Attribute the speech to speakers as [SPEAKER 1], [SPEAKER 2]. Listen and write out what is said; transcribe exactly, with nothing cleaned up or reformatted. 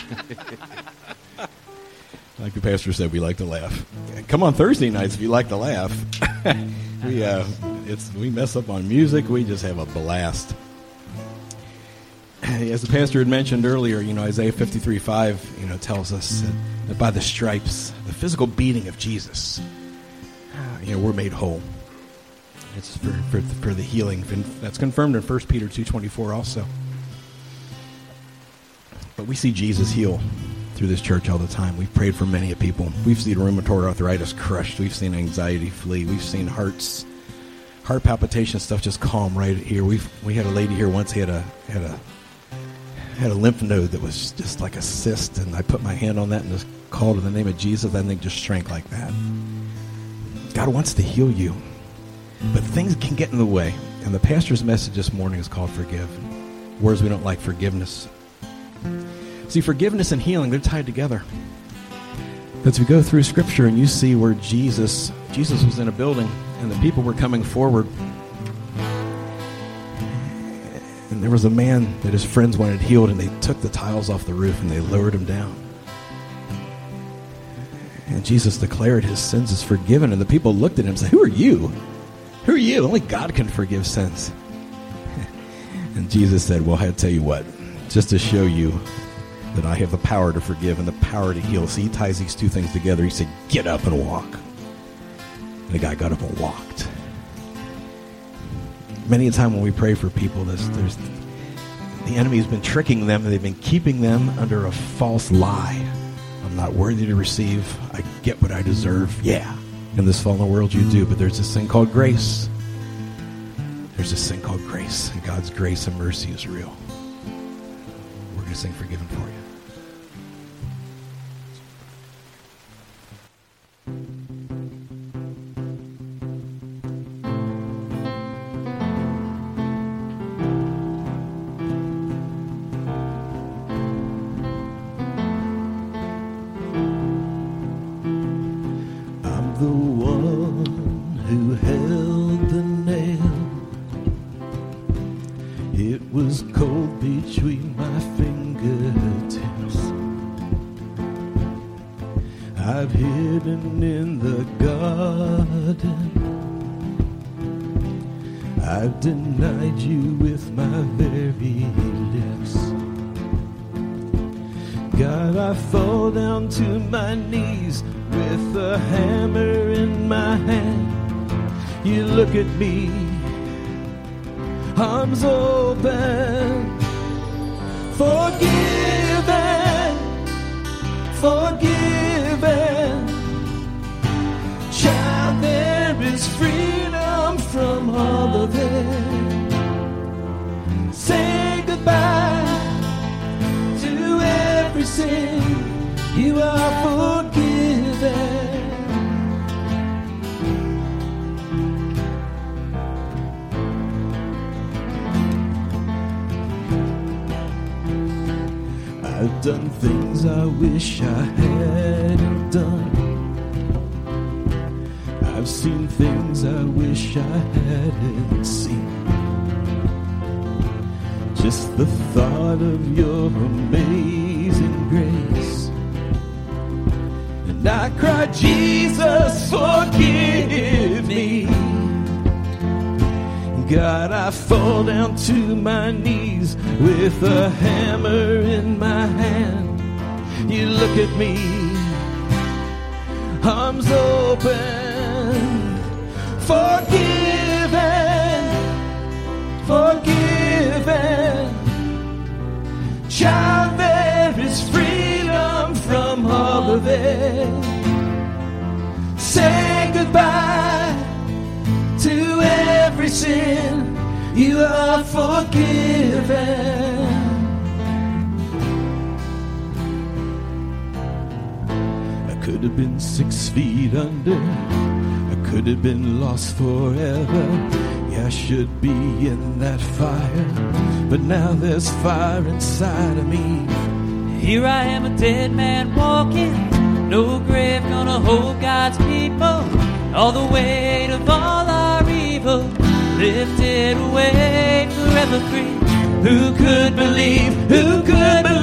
[SPEAKER 1] Like the pastor said, we like to laugh. Come on Thursday nights if you like to laugh. we uh, it's we mess up on music. We just have a blast. As the pastor had mentioned earlier, you know, Isaiah fifty-three five, you know, tells us that, that by the stripes, the physical beating of Jesus, you know, we're made whole. It's for for, for the healing. That's confirmed in First Peter two twenty-four also. But we see Jesus heal through this church all the time. We've prayed for many people. We've seen rheumatoid arthritis crushed. We've seen anxiety flee. We've seen hearts, heart palpitation stuff just calm right here. We've we had a lady here once had a had a had a lymph node that was just like a cyst, and I put my hand on that and just called in the name of Jesus. That thing just shrank like that. God wants to heal you, but things can get in the way. And the pastor's message this morning is called forgive. Words we don't like: forgiveness. See, forgiveness and healing, they're tied together. As we go through Scripture and you see where Jesus, Jesus was in a building and the people were coming forward. And there was a man that his friends wanted healed, and they took the tiles off the roof and they lowered him down. And Jesus declared his sins as forgiven, and the people looked at him and said, "Who are you? Who are you? Only God can forgive sins." And Jesus said, "Well, I tell you what, just to show you that I have the power to forgive and the power to heal." So he ties these two things together. He said, "Get up and walk." And the guy got up and walked. Many a time when we pray for people, there's, there's the enemy has been tricking them, and they've been keeping them under a false lie. I'm not worthy to receive. I get what I deserve. Yeah, in this fallen world you do, but there's this thing called grace. There's this thing called grace, and God's grace and mercy is real. We're going to sing Forgiven for you.
[SPEAKER 2] I'm the one who held the nail. It was cold between my fingertips. I've hidden in the garden. I've denied you with my very lips. God, I fall down to my knees with a hammer in my hand. You look at me, arms open, forgiven, forgiven. Child, there is freedom from all of it. Say goodbye to every sin. You are forgiven. I've done things I wish I hadn't done. I've seen things I wish I hadn't seen. Just the thought of your amazing grace, and I cry, Jesus, forgive me. God, I fall down to my knees with a hammer in my hand. You look at me, arms open, forgiven, forgiven. Child, there is freedom from all of it. Say goodbye to every sin. You are forgiven. I could have been six feet under. I could have been lost forever. Yeah, I should be in that fire, but now there's fire inside of me.
[SPEAKER 3] Here I am, a dead man walking. No grave gonna hold God's people. All the weight of all our evil lifted away, forever free. Who could believe? Who could believe?